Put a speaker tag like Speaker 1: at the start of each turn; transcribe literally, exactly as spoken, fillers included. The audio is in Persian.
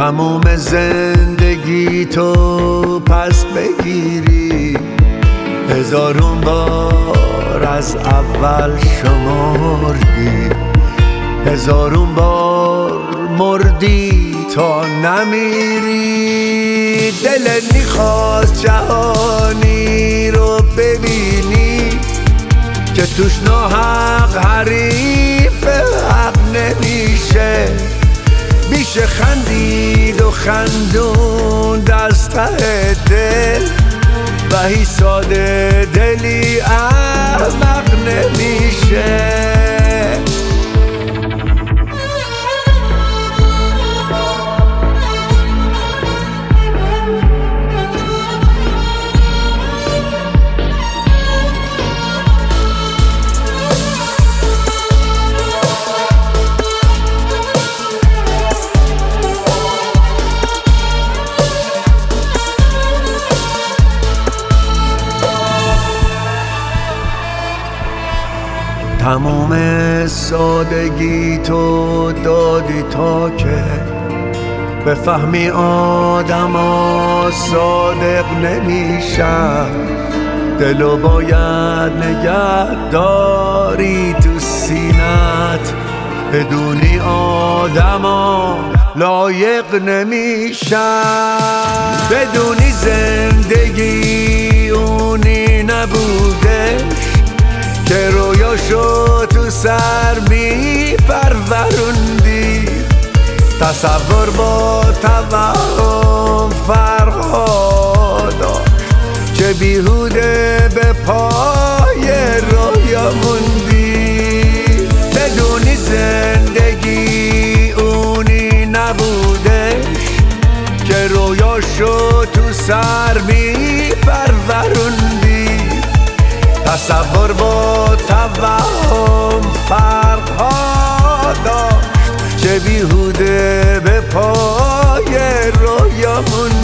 Speaker 1: تموم زندگی تو پس بگیری، هزارون بار از اول شمردی، هزارون بار مردی تا نمیری. دلت میخواست جهانی رو ببینی که توش ناحق حریف حق نمیشه، میشه خندید و خندون دست ته دل و هی ساده دلی احمق نمیشه. تموم سادگی تو دادی تا که بفهمی آدم ها صادق نمیشن، دلو باید نگه داری تو سینت، بدونی آدم ها لایق نمیشن، بدونی زندگی اونی نبوده که رویاشو تو سر می پروروندی. تصور با توهم فرقا داشت، چه بیهوده به پای رویا موندی، بدونی زندگی اونی نبودش که رویاشو تو سر می پروروندی. تصور با توهم فرقها داشت، چه بیهوده به پای رویامون